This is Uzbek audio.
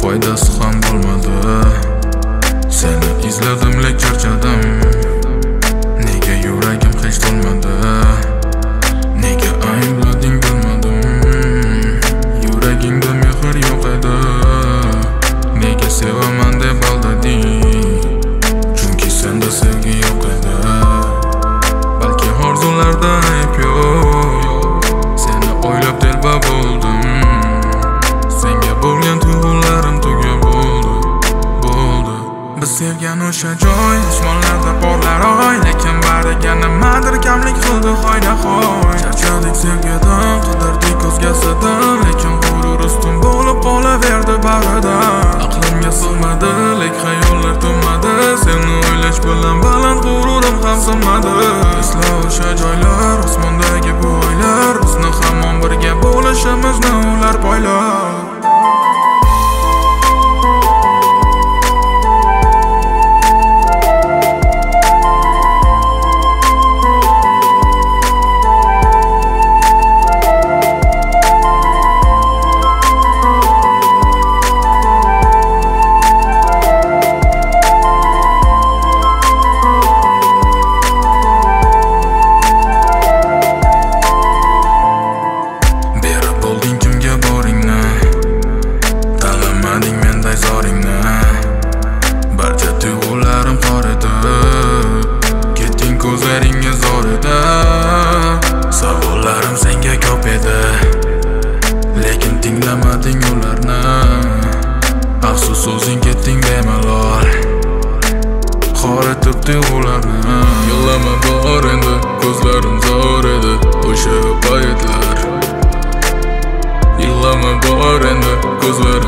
foydasi ham bo'lmadi. Seni izladim lek charchadim. Nega yuragim hech to'lmadi? Nega ayblading bilmadim. Yuragingda mehr yo'q edi. Nega sevaman deb aldading? Chunki senda sevgi yo'q edi. Balki orzularda ayb yo'q. Seni o'ylab telba bo'ldim. Senga bo'lgan tuyg'ularim tugab bo'ldi. Biz sevgan o'sha joy osmonlarda porlar oy, lekin bariga nimadir kamlik qildi hoynahoy. Charchadik sevgidan, qidirdik o'zgasidan, lekin g'urur ustun bo'lib qolaverdi baridan. Aqlimga sig'madi, lek xayollar to'madi. Seni o'ylash bilan baland g'ururim ham sig'madi. Esla o'sha joylar, osmondagi bu oylar, bizni hamon birga bo'lishimizni ular poylar. Barcha tuyg'ularim qor edi. Ketding ko'zlaringga zor edi. Savollarim senga ko'p edi, lekin tinglamading ularni. Afsus o'zing ketding bemalol, qor etib tuyg'ularni. Yig'lama bor endi, ko'zlarim zor edi o'sha paytlar. Yig'lama bor endi, ko'zlarim